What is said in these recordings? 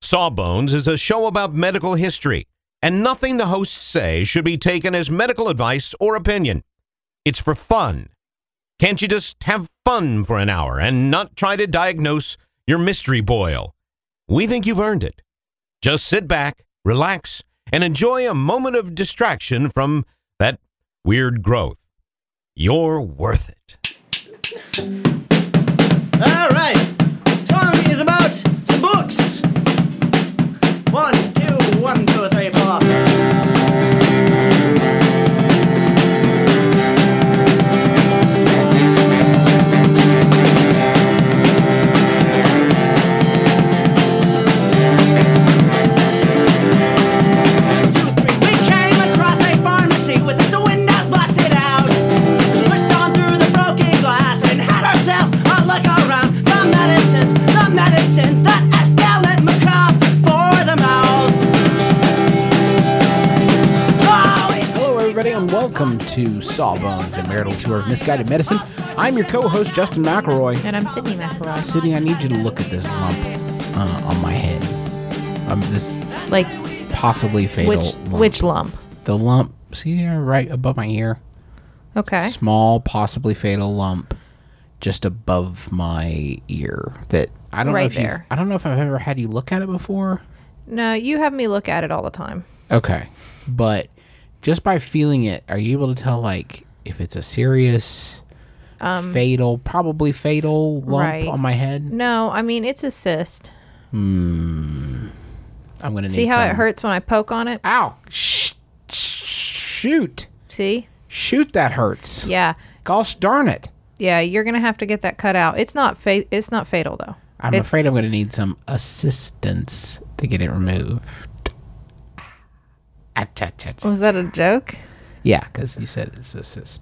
Sawbones is a show about medical history, and nothing the hosts say should be taken as medical advice or opinion. It's for fun. Can't you just have fun for an hour and not try to diagnose your mystery boil? We think you've earned it. Just sit back, relax, and enjoy a moment of distraction from that weird growth. You're worth it. All right. Song is about some books. 1, 2, 1, 2, 3, 4. Welcome to Sawbones, a marital tour of misguided medicine. I'm your co-host, Justin McElroy. And I'm Sydney McElroy. Sydney, I need you to look at this lump on my head. This like possibly fatal lump. Which lump? The lump, see there, right above my ear. Okay. Small, possibly fatal lump just above my ear. That I don't know if there. I don't know if I've ever had you look at it before. No, you have me look at it all the time. Okay, but just by feeling it, are you able to tell, like, if it's a serious, probably fatal lump on my head? No, I mean, it's a cyst. I'm going to need See how it hurts when I poke on it? Ow. Shoot. See? Shoot, that hurts. Yeah. Gosh darn it. Yeah, you're going to have to get that cut out. It's not fatal, though. I'm afraid I'm going to need some assistance to get it removed. Was that a joke? Yeah, because you said it's a cyst.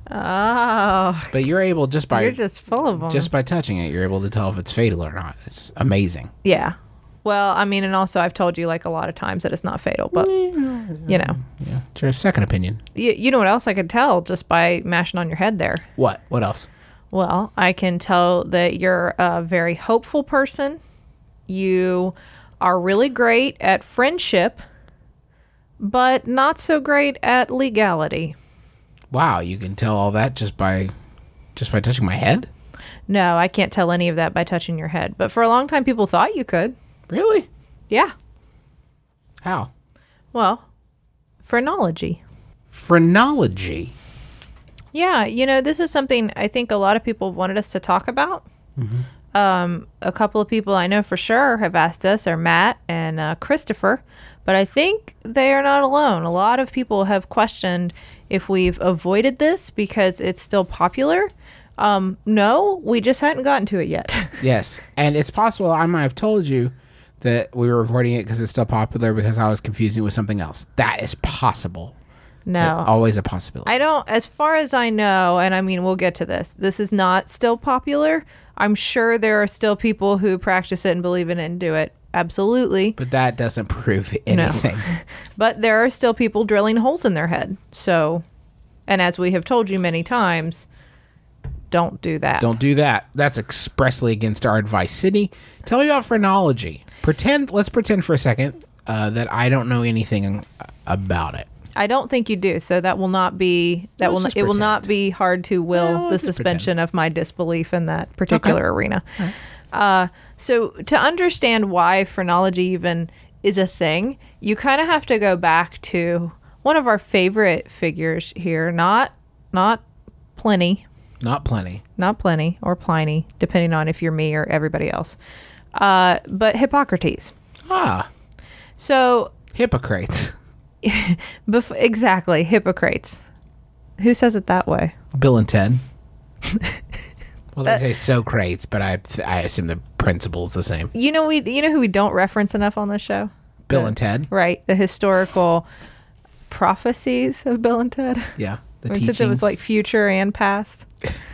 Oh. But you're able You're just full of them. Just by touching it, you're able to tell if it's fatal or not. It's amazing. Yeah. Well, I mean, and also I've told you like a lot of times that it's not fatal, but you know. Yeah. It's your second opinion. You know what else I could tell just by mashing on your head there? What? What else? Well, I can tell that you're a very hopeful person. You are really great at friendship, but not so great at legality. Wow, you can tell all that just by touching my head? No, I can't tell any of that by touching your head. But for a long time, people thought you could. Really? Yeah. How? Well, phrenology. Phrenology? Yeah, this is something I think a lot of people wanted us to talk about. Mm-hmm. A couple of people I know for sure have asked us are Matt and Christopher. But I think they are not alone. A lot of people have questioned if we've avoided this because it's still popular. No, we just hadn't gotten to it yet. Yes. And it's possible I might have told you that we were avoiding it because it's still popular because I was confusing it with something else. That is possible. No. Always a possibility. As far as I know, and I mean, we'll get to this. This is not still popular. I'm sure there are still people who practice it and believe in it and do it. Absolutely. But that doesn't prove anything. No. But there are still people drilling holes in their head. So, and as we have told you many times, don't do that. Don't do that. That's expressly against our advice. Sydney, tell me about phrenology. Let's pretend for a second that I don't know anything about it. I don't think you do. So that will not be it will not be hard to will the suspension of my disbelief in that particular arena. Right. So to understand why phrenology even is a thing, you kind of have to go back to one of our favorite figures here, not Pliny. Not Pliny. Not Pliny or Pliny, depending on if you're me or everybody else. But Hippocrates. Ah. So Hippocrates. Exactly, Hippocrates. Who says it that way? Bill and Ted. Well, they say Socrates, but I assume the principle's the same. You know who we don't reference enough on this show? Bill and Ted. Right, the historical prophecies of Bill and Ted. Yeah, since it was like future and past.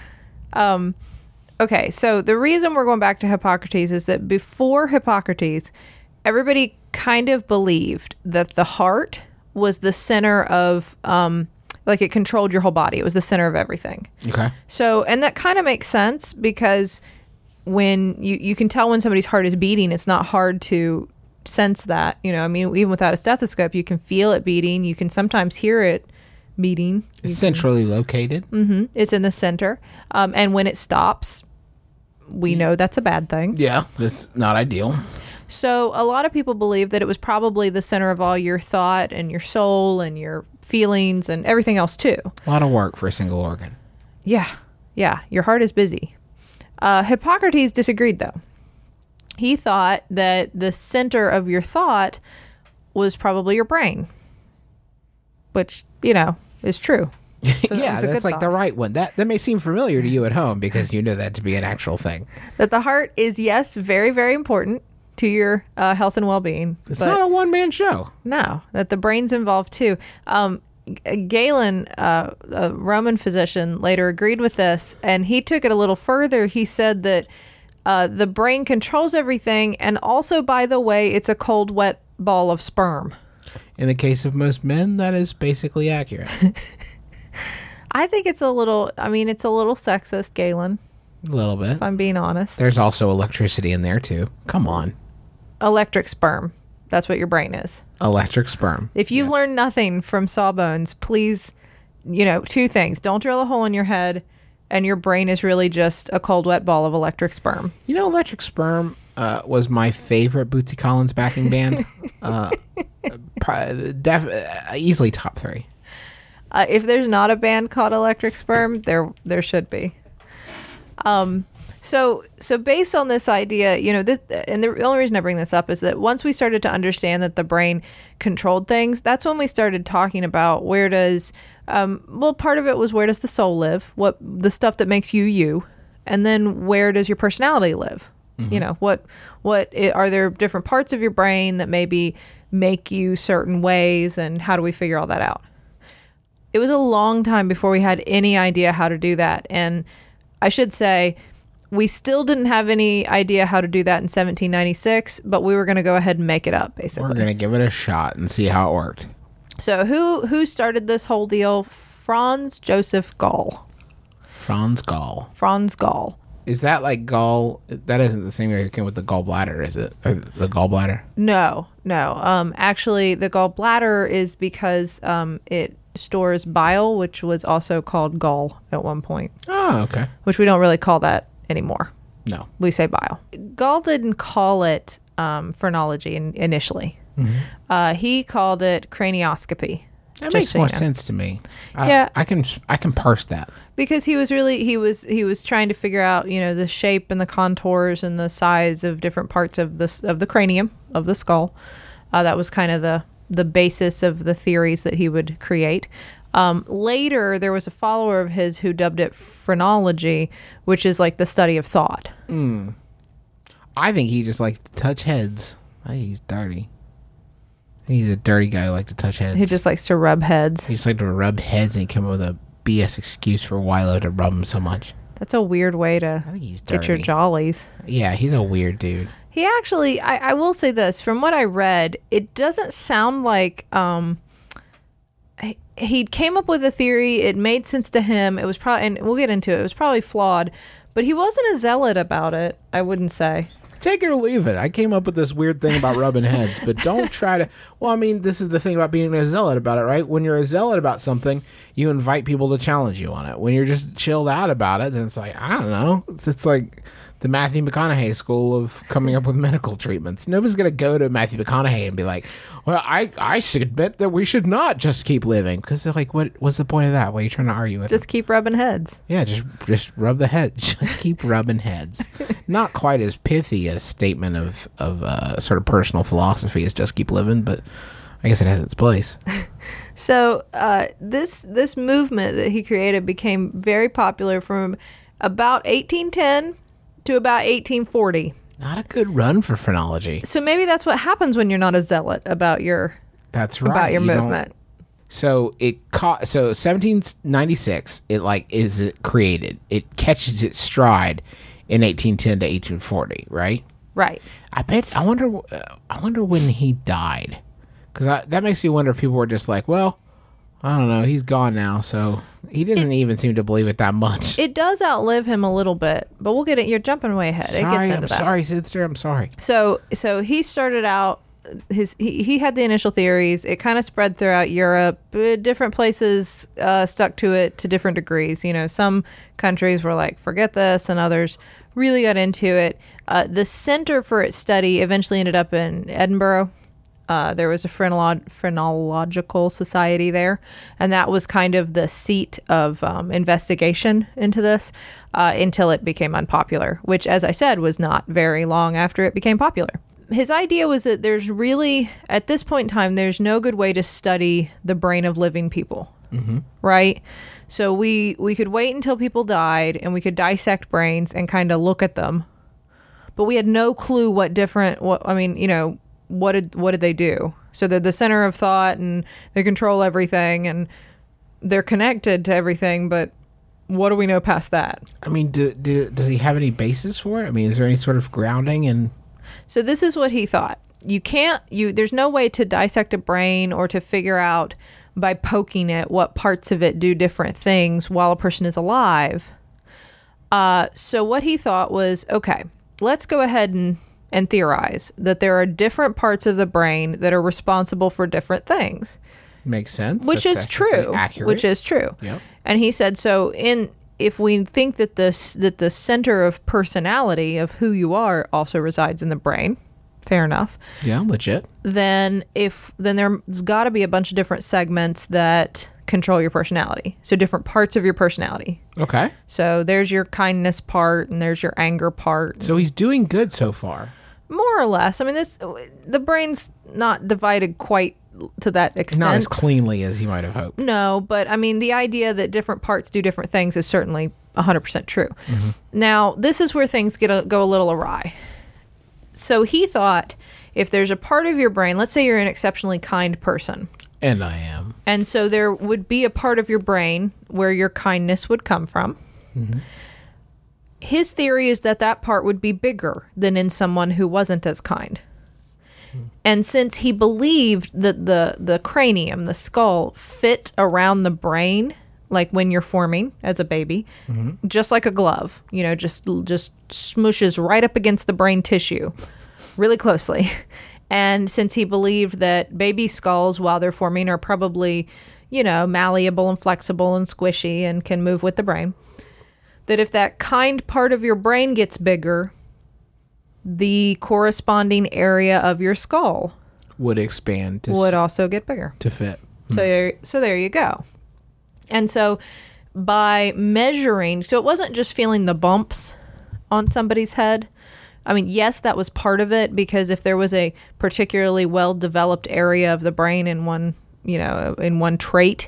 Okay, so the reason we're going back to Hippocrates is that before Hippocrates, everybody kind of believed that the heart was the center of like it controlled your whole body. It was the center of everything. Okay. So, and that kind of makes sense because when you can tell when somebody's heart is beating, it's not hard to sense that. I mean, even without a stethoscope, you can feel it beating. You can sometimes hear it beating. It's centrally located. Mm-hmm. It's in the center. And when it stops, we know that's a bad thing. Yeah, that's not ideal. So a lot of people believe that it was probably the center of all your thought and your soul and your feelings and everything else too. A lot of work for a single organ. Yeah. Your heart is busy. Hippocrates disagreed, though. He thought that the center of your thought was probably your brain, which, is true. So yeah, that's like thought. the right one. That may seem familiar to you at home because you know that to be an actual thing. That the heart is, yes, very, very important to your health and well-being. It's not a one-man show. No, that the brain's involved too. Galen, a Roman physician, later agreed with this, and he took it a little further. He said that the brain controls everything, and also, by the way, it's a cold, wet ball of sperm. In the case of most men, that is basically accurate. I think it's a little sexist, Galen. A little bit. If I'm being honest. There's also electricity in there, too. Come on. Electric sperm. That's what your brain is. Electric sperm. If you've learned nothing from Sawbones, please, two things. Don't drill a hole in your head, and your brain is really just a cold, wet ball of electric sperm. Electric Sperm was my favorite Bootsy Collins backing band. Easily top 3. If there's not a band called Electric Sperm, there should be. So based on this idea, and the only reason I bring this up is that once we started to understand that the brain controlled things, that's when we started talking about where does, part of it was where does the soul live, what the stuff that makes you, and then where does your personality live? Mm-hmm. What are there different parts of your brain that maybe make you certain ways, and how do we figure all that out? It was a long time before we had any idea how to do that, and I should say, we still didn't have any idea how to do that in 1796, but we were going to go ahead and make it up, basically. We're going to give it a shot and see how it worked. So who started this whole deal? Franz Joseph Gall. Franz Gall. Franz Gall. Is that like gall? That isn't the same way it came with the gallbladder, is it? Or the gallbladder? No. Actually, the gallbladder is because it stores bile, which was also called gall at one point. Oh, okay. Which we don't really call that anymore. No. We say bile. Gall didn't call it phrenology initially. Mm-hmm. He called it cranioscopy. That makes more sense to me. Yeah. I can parse that. Because he was trying to figure out, the shape and the contours and the size of different parts of the cranium, of the skull. That was kind of the basis of the theories that he would create. Later, there was a follower of his who dubbed it phrenology, which is like the study of thought. I think he just liked to touch heads. I think he's dirty. I think he's a dirty guy who likes to touch heads. He just likes to rub heads. He just likes to rub heads, and he came up with a BS excuse for Wilo to rub him so much. That's a weird way to get your jollies. Yeah, he's a weird dude. He actually, I will say this, from what I read, it doesn't sound like he came up with a theory, it made sense to him, it was probably, and we'll get into it, it was probably flawed, but he wasn't a zealot about it, I wouldn't say. Take it or leave it. I came up with this weird thing about rubbing heads, but don't try to... Well, I mean, this is the thing about being a zealot about it, right? When you're a zealot about something, you invite people to challenge you on it. When you're just chilled out about it, then it's like, I don't know. It's like the Matthew McConaughey school of coming up with medical treatments. Nobody's going to go to Matthew McConaughey and be like, well, I submit that we should not just keep living. Because they're like, what's the point of that? What are you trying to argue with? Just keep rubbing heads. Yeah, just rub the head. Just keep rubbing heads. Not quite as pithy a statement of sort of personal philosophy as just keep living, but I guess it has its place. So this movement that he created became very popular from about 1810 to about 1840. Not a good run for phrenology. So maybe that's what happens when you're not a zealot about your about your movement. So 1796 it created. It catches its stride in 1810 to 1840, right? Right. I wonder when he died. Cuz that makes you wonder if people were just like, well, I don't know, he's gone now, so he didn't even seem to believe it that much. It does outlive him a little bit, but we'll get it. You're jumping way ahead. Sorry, it gets into I'm that. sorry, sister. I'm sorry. So he started out he had the initial theories. It kind of spread throughout Europe. Different places stuck to it to different degrees. You know, some countries were like, forget this, and others really got into it. The center for its study eventually ended up in Edinburgh. There was a phrenological society there, and that was kind of the seat of investigation into this until it became unpopular, which, as I said, was not very long after it became popular. His idea was that there's really, at this point in time, there's no good way to study the brain of living people, right? So we could wait until people died, and we could dissect brains and kind of look at them, but we had no clue what did they do? So they're the center of thought, and they control everything, and they're connected to everything, but what do we know past that? I mean, does he have any basis for it? I mean, is there any sort of grounding in... So this is what he thought. There's no way to dissect a brain or to figure out by poking it what parts of it do different things while a person is alive. So what he thought was, okay, let's go ahead and theorize that there are different parts of the brain that are responsible for different things. Makes sense. Which is true. Accurate. Which is true. Yep. And he said, if we think that the center of personality of who you are also resides in the brain, fair enough. Yeah, legit. Then there's got to be a bunch of different segments that control your personality. So different parts of your personality. Okay. So there's your kindness part, and there's your anger part. So he's doing good so far. More or less. I mean, the brain's not divided quite to that extent. Not as cleanly as he might have hoped. No, but I mean, the idea that different parts do different things is certainly 100% true. Mm-hmm. Now, this is where things go a little awry. So he thought, if there's a part of your brain, let's say you're an exceptionally kind person. And I am. And so there would be a part of your brain where your kindness would come from. Mm-hmm. His theory is that part would be bigger than in someone who wasn't as kind. And since he believed that the cranium, the skull, fit around the brain, like when you're forming as a baby, just like a glove, just smooshes right up against the brain tissue really closely. And since he believed that baby skulls, while they're forming, are probably, malleable and flexible and squishy and can move with the brain, that if that kind part of your brain gets bigger, the corresponding area of your skull would expand would also get bigger to fit. So there you go. And so by measuring, so it wasn't just feeling the bumps on somebody's head. I mean, yes, that was part of it, because if there was a particularly well-developed area of the brain in one, in one trait,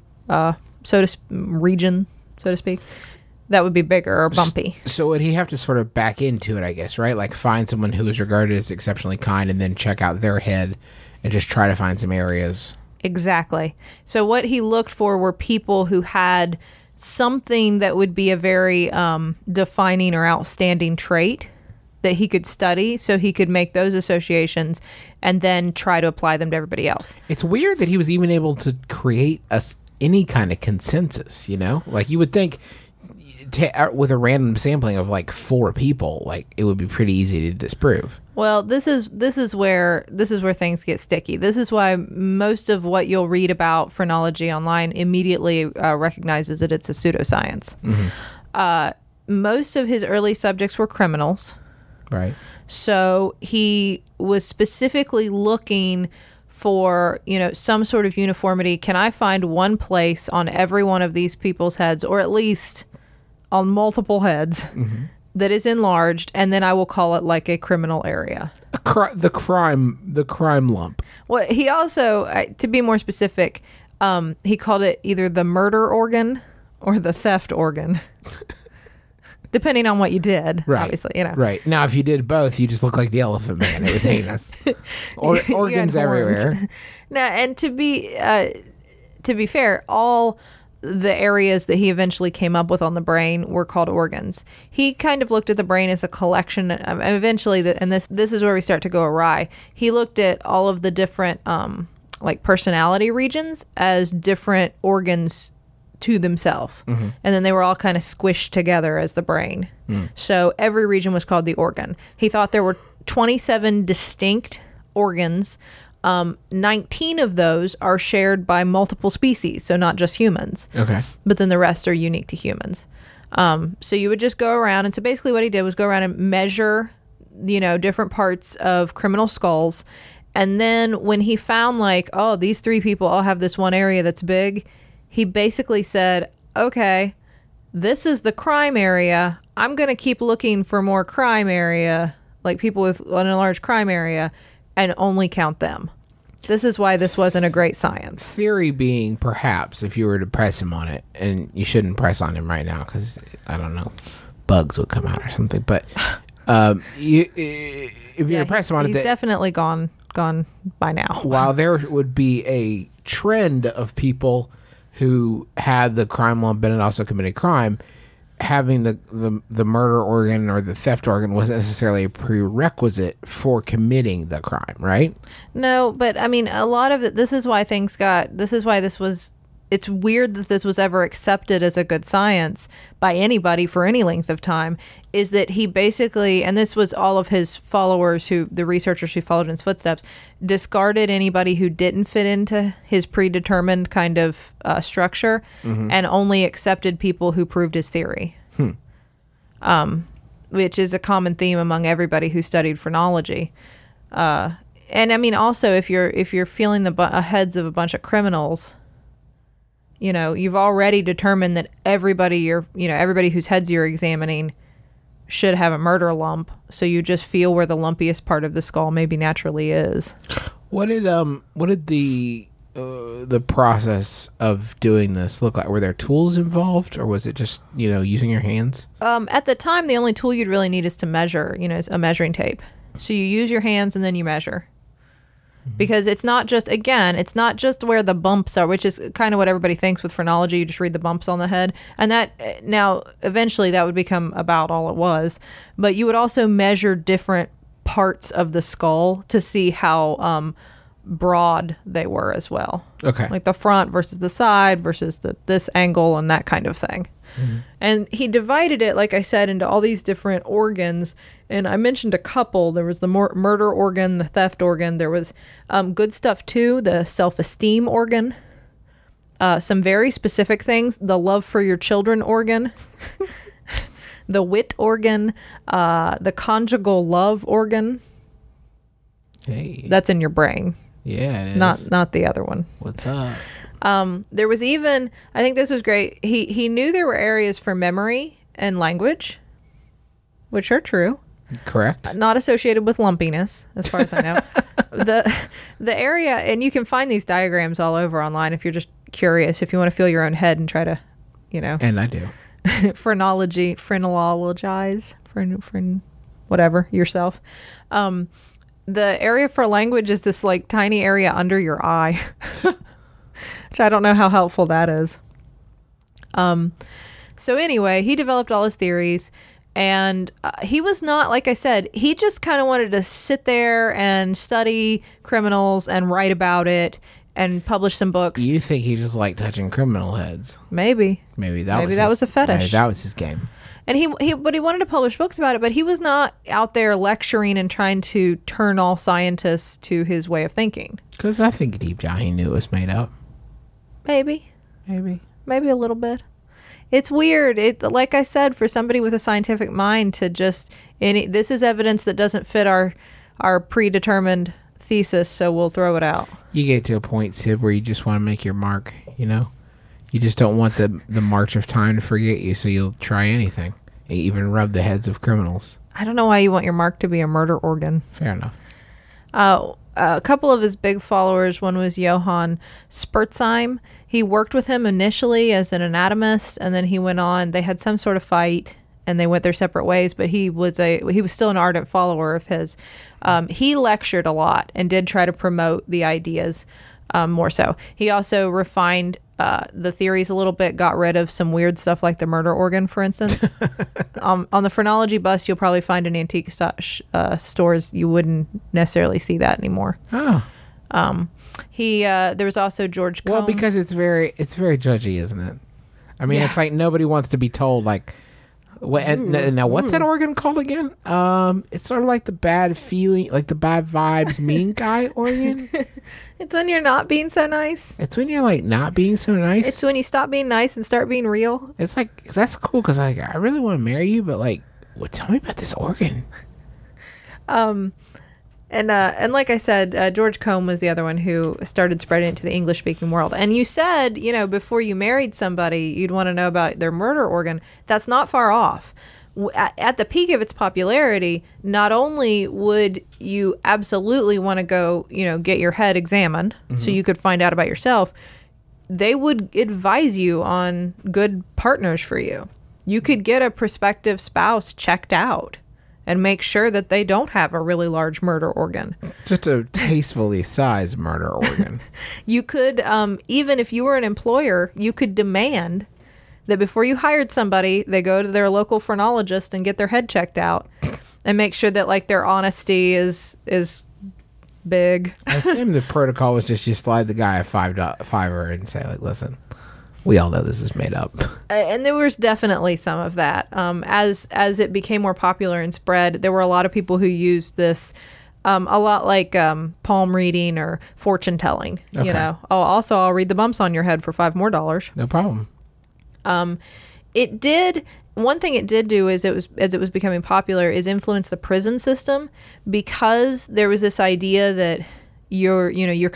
region, so to speak, that would be bigger or bumpy. So would he have to sort of back into it, I guess, right? Like find someone who is regarded as exceptionally kind and then check out their head and just try to find some areas. Exactly. So what he looked for were people who had something that would be a very defining or outstanding trait that he could study, so he could make those associations and then try to apply them to everybody else. It's weird that he was even able to create any kind of consensus, Like you would think with a random sampling of like 4 people, like it would be pretty easy to disprove. Well, this is where things get sticky. This is why most of what you'll read about phrenology online immediately recognizes that it's a pseudoscience. Mm-hmm. Most of his early subjects were criminals. Right. So he was specifically looking for, some sort of uniformity. Can I find one place on every one of these people's heads, or at least on multiple heads, that is enlarged, and then I will call it like a criminal area. The crime lump. Well, he also, to be more specific, he called it either the murder organ or the theft organ. Depending on what you did, right. Obviously, Right. Now, if you did both, you just look like the Elephant Man. It was heinous. Organs everywhere. Now, and to be fair, all the areas that he eventually came up with on the brain were called organs. He kind of looked at the brain as a collection, and eventually, and this is where we start to go awry. He looked at all of the different, like personality regions as different organs to themselves, and then they were all kind of squished together as the brain. So every region was called the organ. He thought there were 27 distinct organs, 19 of those are shared by multiple species, so not just humans. Okay. But then the rest are unique to humans. So you would just go around, and so basically what he did was go around and measure, different parts of criminal skulls. And then when he found like, oh, these 3 people all have this one area that's big, he basically said, okay, this is the crime area. I'm going to keep looking for more crime area, like people with an enlarged crime area, and only count them. This is why this wasn't a great science. Theory being, perhaps, if you were to press him on it, and you shouldn't press on him right now because, I don't know, bugs would come out or something. But if you were to press him on it... He's definitely gone by now. While there would be a trend of people who had the crime lump and also committed crime, having the murder organ or the theft organ wasn't necessarily a prerequisite for committing the crime, right? No, but I mean, a lot of it, this is why it's weird that this was ever accepted as a good science by anybody for any length of time, is that he basically, and this was all of his followers, the researchers who followed in his footsteps, discarded anybody who didn't fit into his predetermined kind of structure, and only accepted people who proved his theory. Which is a common theme among everybody who studied phrenology. And I mean, also, if you're feeling the heads of a bunch of criminals, you've already determined that everybody whose heads you're examining should have a murder lump. So you just feel where the lumpiest part of the skull maybe naturally is. What did the process of doing this look like? Were there tools involved, or was it just, using your hands? At the time, the only tool you'd really need is to measure, is a measuring tape. So you use your hands and then you measure. Because it's not just where the bumps are, which is kind of what everybody thinks with phrenology. You just read the bumps on the head. And that, now, eventually that would become about all it was. But you would also measure different parts of the skull to see how broad they were as well. Okay. Like the front versus the side versus this angle and that kind of thing. And he divided it, like I said, into all these different organs. And I mentioned a couple. There was the murder organ, the theft organ. There was good stuff too, the self-esteem organ. Some very specific things. The love for your children organ. The wit organ. The conjugal love organ. Hey. That's in your brain. Yeah, it is. Not the other one. What's up? There was even, I think this was great, he knew there were areas for memory and language, which are true. Correct. Not associated with lumpiness, as far as I know. The area, and you can find these diagrams all over online if you're just curious, if you want to feel your own head and try to, And I do. phrenologize, whatever, yourself. The area for language is this like tiny area under your eye. Which I don't know how helpful that is. So anyway, he developed all his theories, and he was not, like I said, he just kind of wanted to sit there and study criminals and write about it and publish some books. You think he just liked touching criminal heads? Maybe that was a fetish. Right, that was his game. And he wanted to publish books about it, but he was not out there lecturing and trying to turn all scientists to his way of thinking. Because I think deep down he knew it was made up. Maybe a little bit. It's weird. Like I said, for somebody with a scientific mind to just this is evidence that doesn't fit our predetermined thesis, so we'll throw it out. You get to a point, Sid, where you just want to make your mark. You just don't want the march of time to forget you, so you'll try anything, even rub the heads of criminals. I don't know why you want your mark to be a murder organ. Fair enough. A couple of his big followers, one was Johann Spurzheim. He worked with him initially as an anatomist, and then he went on. They had some sort of fight, and they went their separate ways. But he was still an ardent follower of his. He lectured a lot and did try to promote the ideas more so. He also refined the theories a little bit, got rid of some weird stuff like the murder organ, for instance. On the phrenology bus, you'll probably find in antique stores, you wouldn't necessarily see that anymore. Oh. There was also George Combe. Well, because it's very judgy, isn't it? I mean, It's like nobody wants to be told, like, Now, what's that organ called again? It's sort of like the bad feeling, like the bad vibes, mean guy organ. It's when you're not being so nice. It's when you're like not being so nice. It's when you stop being nice and start being real. It's like, that's cool because I really want to marry you, but like, tell me about this organ. And like I said, George Combe was the other one who started spreading it to the English-speaking world. And you said, before you married somebody, you'd want to know about their murder organ. That's not far off. At the peak of its popularity, not only would you absolutely want to go, get your head examined so you could find out about yourself, they would advise you on good partners for you. You could get a prospective spouse checked out and make sure that they don't have a really large murder organ. Just a tastefully sized murder organ. You could, even if you were an employer, you could demand that before you hired somebody, they go to their local phrenologist and get their head checked out and make sure that like their honesty is big. I assume the protocol was just you slide the guy a $5 and say like, listen, we all know this is made up. And there was definitely some of that. As it became more popular and spread, there were a lot of people who used this a lot like palm reading or fortune telling. Okay. Also, I'll read the bumps on your head for $5 more. No problem. It did. One thing it did do is as it was becoming popular is influence the prison system, because there was this idea that you are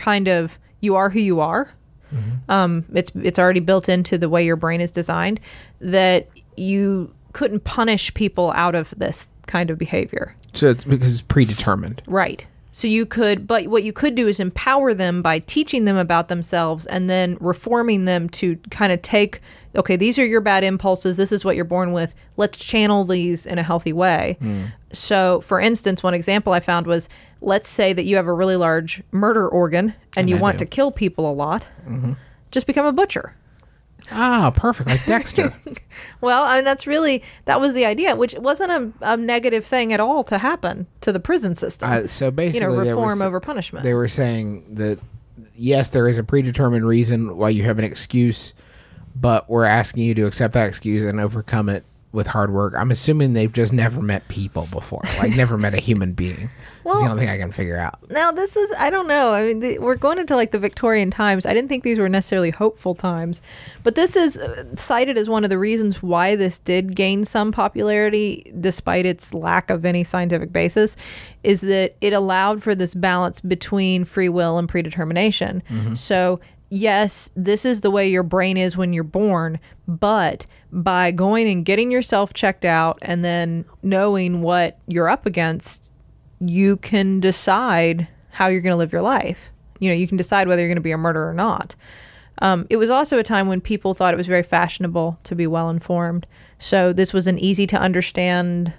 who you are. Mm-hmm. It's already built into the way your brain is designed, that you couldn't punish people out of this kind of behavior. So it's because it's predetermined. Right. So but what you could do is empower them by teaching them about themselves and then reforming them to kind of take, okay, these are your bad impulses. This is what you're born with. Let's channel these in a healthy way. So, for instance, one example I found was, let's say that you have a really large murder organ and you want to kill people a lot. Mm-hmm. Just become a butcher. Ah, perfect. Like Dexter. Well, I mean, that was the idea, which wasn't a negative thing at all to happen to the prison system. So basically, reform over punishment. They were saying that, yes, there is a predetermined reason why you have an excuse, but we're asking you to accept that excuse and overcome it with hard work. I'm assuming they've just never met people before, like never met a human being. That's the only thing I can figure out. Now, this is, I don't know. I mean, we're going into like the Victorian times. I didn't think these were necessarily hopeful times, but this is cited as one of the reasons why this did gain some popularity, despite its lack of any scientific basis, is that it allowed for this balance between free will and predetermination. Mm-hmm. So, yes, this is the way your brain is when you're born, but by going and getting yourself checked out and then knowing what you're up against, you can decide how you're going to live your life. You can decide whether you're going to be a murderer or not. It was also a time when people thought it was very fashionable to be well-informed. So this was an easy-to-understand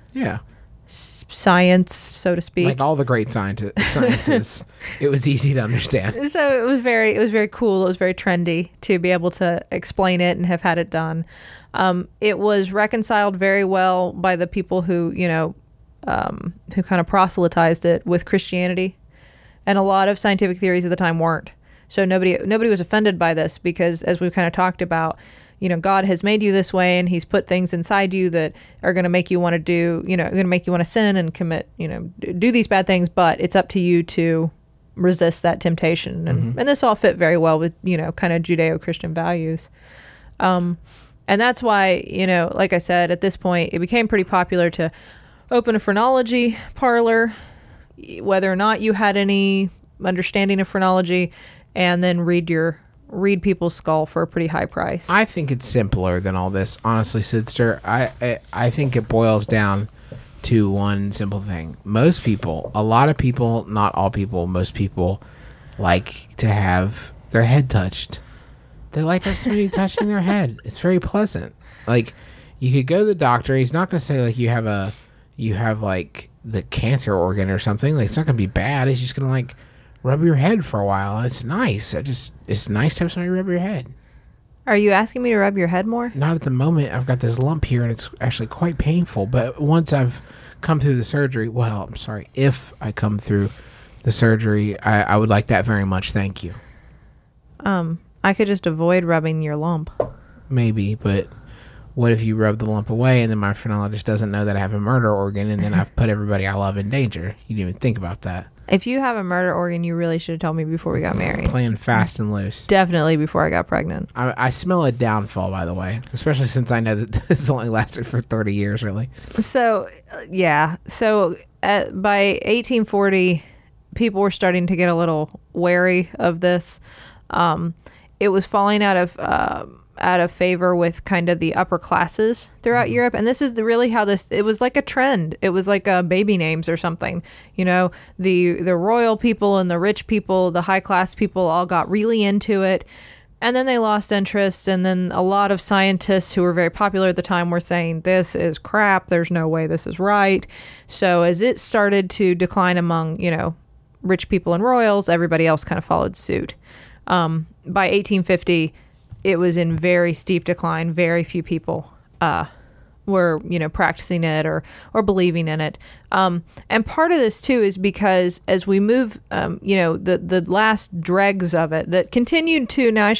science, so to speak. Like all the great sciences, it was easy to understand. So it was very cool. It was very trendy to be able to explain it and have had it done. It was reconciled very well by the people who kind of proselytized it with Christianity, and a lot of scientific theories at the time weren't. So nobody was offended by this, because as we've kind of talked about, God has made you this way, and He's put things inside you that are going to make you want to do, going to make you want to sin and commit, do these bad things. But it's up to you to resist that temptation, and this all fit very well with kind of Judeo-Christian values. And that's why like I said, at this point, it became pretty popular to open a phrenology parlor, whether or not you had any understanding of phrenology, and then read people's skull for a pretty high price. I think it's simpler than all this, honestly, Sidster. I think it boils down to one simple thing. Most people, a lot of people, not all people, most people like to have their head touched. They like somebody touching their head. It's very pleasant. Like, you could go to the doctor. He's not going to say like you have like the cancer organ or something. Like, it's not going to be bad. He's just going to like rub your head for a while. It's nice. It's nice to have somebody rub your head. Are you asking me to rub your head more? Not at the moment. I've got this lump here, and it's actually quite painful. But once I've come through the surgery, if I come through the surgery, I would like that very much. Thank you. I could just avoid rubbing your lump. Maybe, but what if you rub the lump away and then my phrenologist doesn't know that I have a murder organ and then I've put everybody I love in danger? You didn't even think about that. If you have a murder organ, you really should have told me before we got married. Playing fast and loose. Definitely before I got pregnant. I smell a downfall, by the way, especially since I know that this only lasted for 30 years, really. So, yeah. So, by 1840, people were starting to get a little wary of this. It was falling out of favor with kind of the upper classes throughout Europe. And this is really how it was like a trend. It was like baby names or something. You know, the royal people and the rich people, the high class people all got really into it. And then they lost interest. And then a lot of scientists who were very popular at the time were saying, this is crap. There's no way this is right. So as it started to decline among, you know, rich people and royals, everybody else kind of followed suit. By 1850, it was in very steep decline. Very few people were, you know, practicing it or believing in it. And part of this, too, is because as we move, you know, the last dregs of it that continued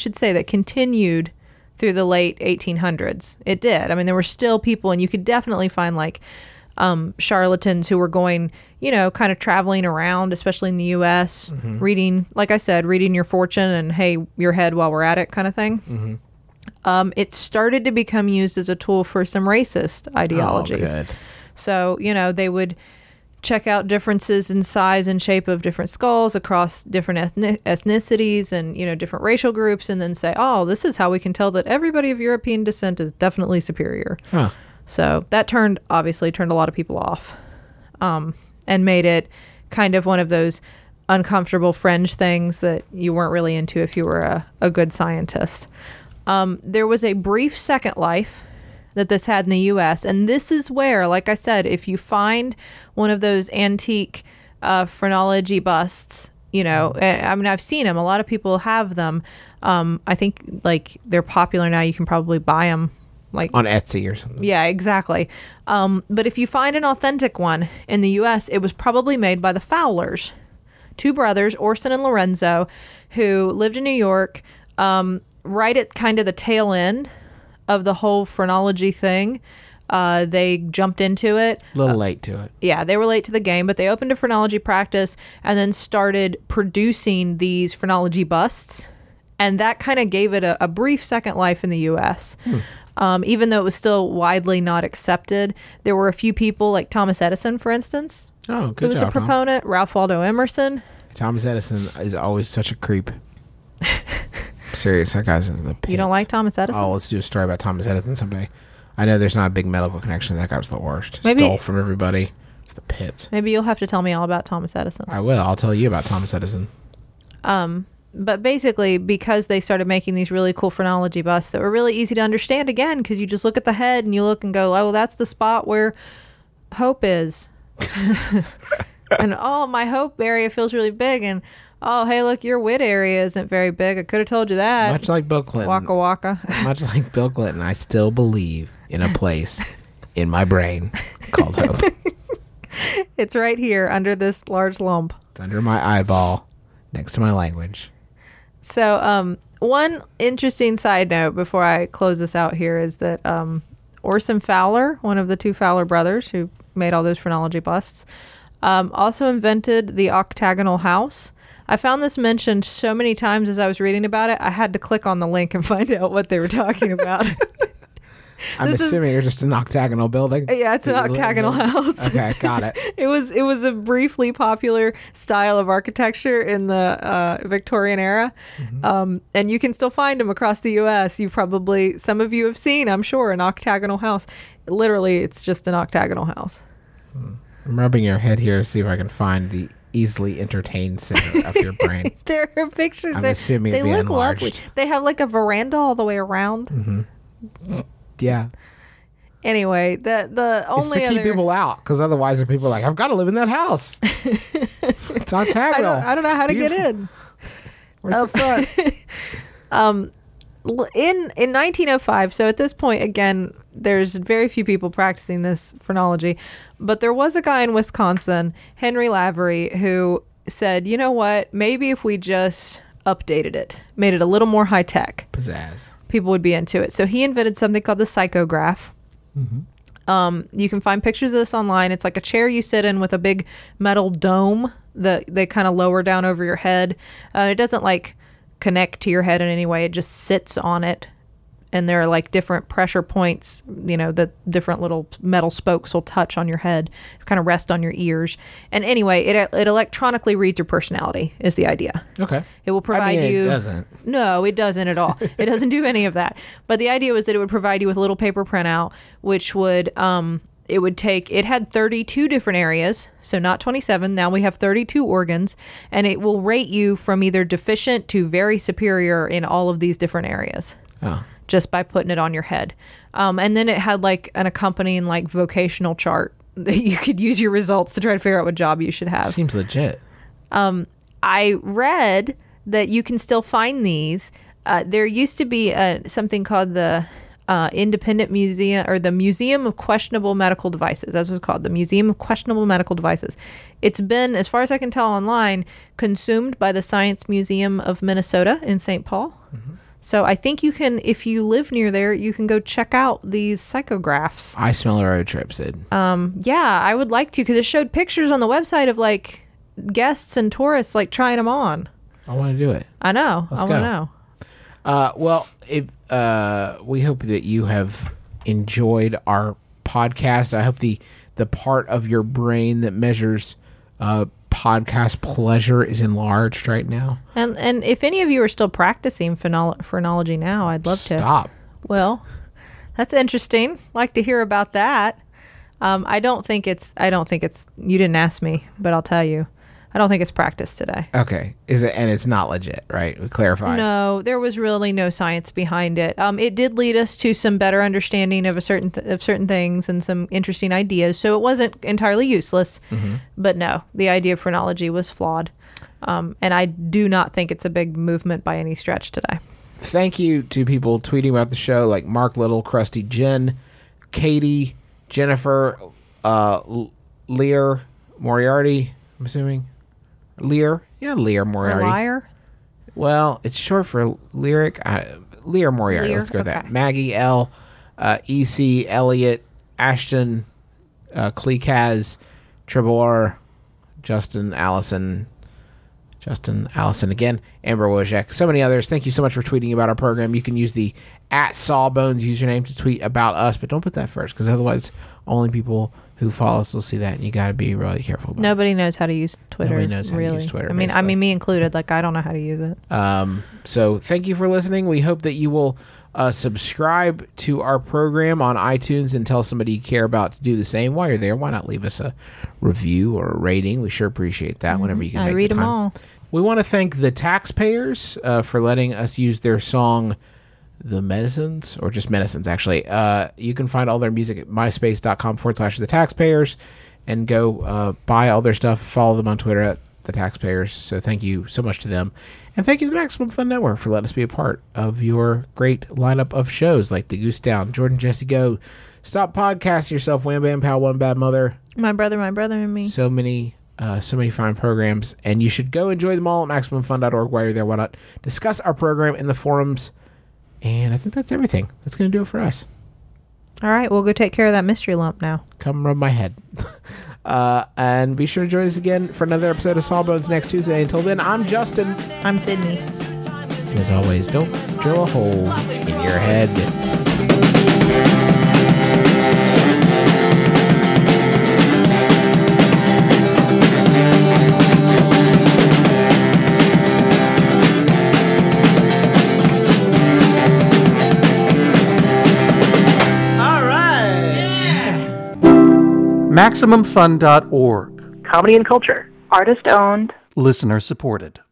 through the late 1800s. It did. I mean, there were still people, and you could definitely find, like, charlatans who were going, you know, kind of traveling around, especially in the U.S., reading, like I said, reading your fortune and, hey, your head while we're at it kind of thing. It started to become used as a tool for some racist ideologies. Oh, good. So, you know, they would check out differences in size and shape of different skulls across different ethnicities and, you know, different racial groups, and then say, oh, this is how we can tell that everybody of European descent is definitely superior. Huh. So that obviously turned a lot of people off, and made it kind of one of those uncomfortable fringe things that you weren't really into if you were a good scientist. There was a brief second life that this had in the U.S., and this is where, like I said, if you find one of those antique phrenology busts, you know, I mean, I've seen them. A lot of people have them. I think, like, they're popular now. You can probably buy them. Like on Etsy or something. Yeah, exactly. But if you find an authentic one in the U.S., it was probably made by the Fowlers, two brothers, Orson and Lorenzo, who lived in New York right at kind of the tail end of the whole phrenology thing. They jumped into it. A little late to it. Yeah, they were late to the game, but they opened a phrenology practice and then started producing these phrenology busts. And that kind of gave it a brief second life in the U.S., even though it was still widely not accepted. There were a few people, like Thomas Edison, for instance, Oh, good who was job, a proponent. Ralph Waldo Emerson. Thomas Edison is always such a creep. Serious, that guy's in the pits. You don't like Thomas Edison? Oh, let's do a story about Thomas Edison someday. I know there's not a big medical connection. That guy was the worst. Maybe- Stole from everybody. It's the pits. Maybe you'll have to tell me all about Thomas Edison. I will. I'll tell you about Thomas Edison. But basically, because they started making these really cool phrenology busts that were really easy to understand, again, because you just look at the head and you look and go, oh, that's the spot where hope is. And, oh, my hope area feels really big. And, oh, hey, look, your wit area isn't very big. I could have told you that. Much like Bill Clinton. Waka waka. Much like Bill Clinton, I still believe in a place in my brain called hope. It's right here under this large lump. It's under my eyeball, next to my language. So, one interesting side note before I close this out here is that Orson Fowler, one of the two Fowler brothers who made all those phrenology busts, also invented the octagonal house. I found this mentioned so many times as I was reading about it, I had to click on the link and find out what they were talking about. I'm assuming you're just an octagonal building. Yeah, it's an that you live octagonal in. house. Okay, got it. It was a briefly popular style of architecture in the Victorian era, and you can still find them across the U.S. Some of you have seen, I'm sure, an octagonal house. Literally, it's just an octagonal house. I'm rubbing your head here to see if I can find the easily entertained center of your brain. There are pictures. I'm assuming it'd they be look lovely. enlarged. They have like a veranda all the way around. Yeah. Anyway, the only it's to keep other people out, because otherwise the people are like, I've got to live in that house. It's octagonal. I don't know how to get Beautiful. in. Where's the front? In 1905, so at this point, again, there's very few people practicing this phrenology, but there was a guy in Wisconsin, Henry Lavery, who said, you know what, maybe if we just updated it, made it a little more high-tech. people would be into it. So he invented something called the psychograph. You can find pictures of this online. It's like a chair you sit in with a big metal dome that they kind of lower down over your head. It doesn't like connect to your head in any way. It just sits on it. And there are like different pressure points, the different little metal spokes will touch on your head, kind of rest on your ears. And anyway, it electronically reads your personality is the idea. Okay. It will provide you. It doesn't. No, it doesn't at all. It doesn't do any of that. But the idea was that it would provide you with a little paper printout, which would, it had 32 different areas, so not 27. Now we have 32 organs, and it will rate you from either deficient to very superior in all of these different areas. Oh. Just by putting it on your head. And then it had like an accompanying like vocational chart that you could use your results to try to figure out what job you should have. Seems legit. I read that you can still find these. There used to be something called the Independent Museum, or the Museum of Questionable Medical Devices. That's what it's called, the Museum of Questionable Medical Devices. It's been, as far as I can tell online, consumed by the Science Museum of Minnesota in St. Paul. Mm-hmm. So I think you can, if you live near there, you can go check out these psychographs. I smell a road trip, Sid. Yeah, I would like to, because it showed pictures on the website of like guests and tourists like trying them on. I want to do it. I know. Let's I want to know. Well, we hope that you have enjoyed our podcast. I hope the part of your brain that measures podcast pleasure is enlarged right now. And if any of you are still practicing phrenology now, I'd love to. Stop. Well, that's interesting. Like to hear about that. I don't think it's, you didn't ask me, but I'll tell you. I don't think it's practice today. Okay. Is it? And it's not legit, right? We clarified. No, there was really no science behind it. It did lead us to some better understanding of certain things and some interesting ideas. So it wasn't entirely useless. Mm-hmm. But no, the idea of phrenology was flawed. And I do not think it's a big movement by any stretch today. Thank you to people tweeting about the show, like Mark Little, Krusty Jen, Katie, Jennifer, Lear Moriarty, I'm assuming. Lear? Yeah, Lear Moriarty. Liar? Well, it's short for lyric. Lear Moriarty. Lear? Let's go with Okay. that. Maggie L, EC, Elliot, Ashton, Cleekaz, Trebor, Justin Allison again, Amber Wojcik, so many others. Thank you so much for tweeting about our program. You can use the @Sawbones username to tweet about us, but don't put that first, because otherwise only people who follow us will see that, and you got to be really careful about Nobody knows how to use Twitter. Nobody knows how to use Twitter, I mean, basically. me included. Like, I don't know how to use it. So thank you for listening. We hope that you will subscribe to our program on iTunes and tell somebody you care about to do the same. While you're there, why not leave us a review or a rating? We sure appreciate that whenever you can I make read the them time. all. We want to thank the taxpayers for letting us use their song The Medicines, or just Medicines, actually. You can find all their music at myspace.com/the taxpayers, and go buy all their stuff. Follow them on Twitter at the taxpayers. So thank you so much to them. And thank you to the Maximum Fun Network for letting us be a part of your great lineup of shows like The Goose Down, Jordan Jesse Go, Stop Podcasting Yourself, Wham Bam Pow, One Bad Mother. My brother and me. So many fine programs, and you should go enjoy them all at MaximumFun.org while you're there. Why not discuss our program in the forums? And I think that's everything. That's going to do it for us. All right, we'll go take care of that mystery lump now. Come rub my head. And be sure to join us again for another episode of Sawbones next Tuesday. Until then, I'm Justin. I'm Sydney. And as always, don't drill a hole in your head. MaximumFun.org. Comedy and culture. Artist owned. Listener supported.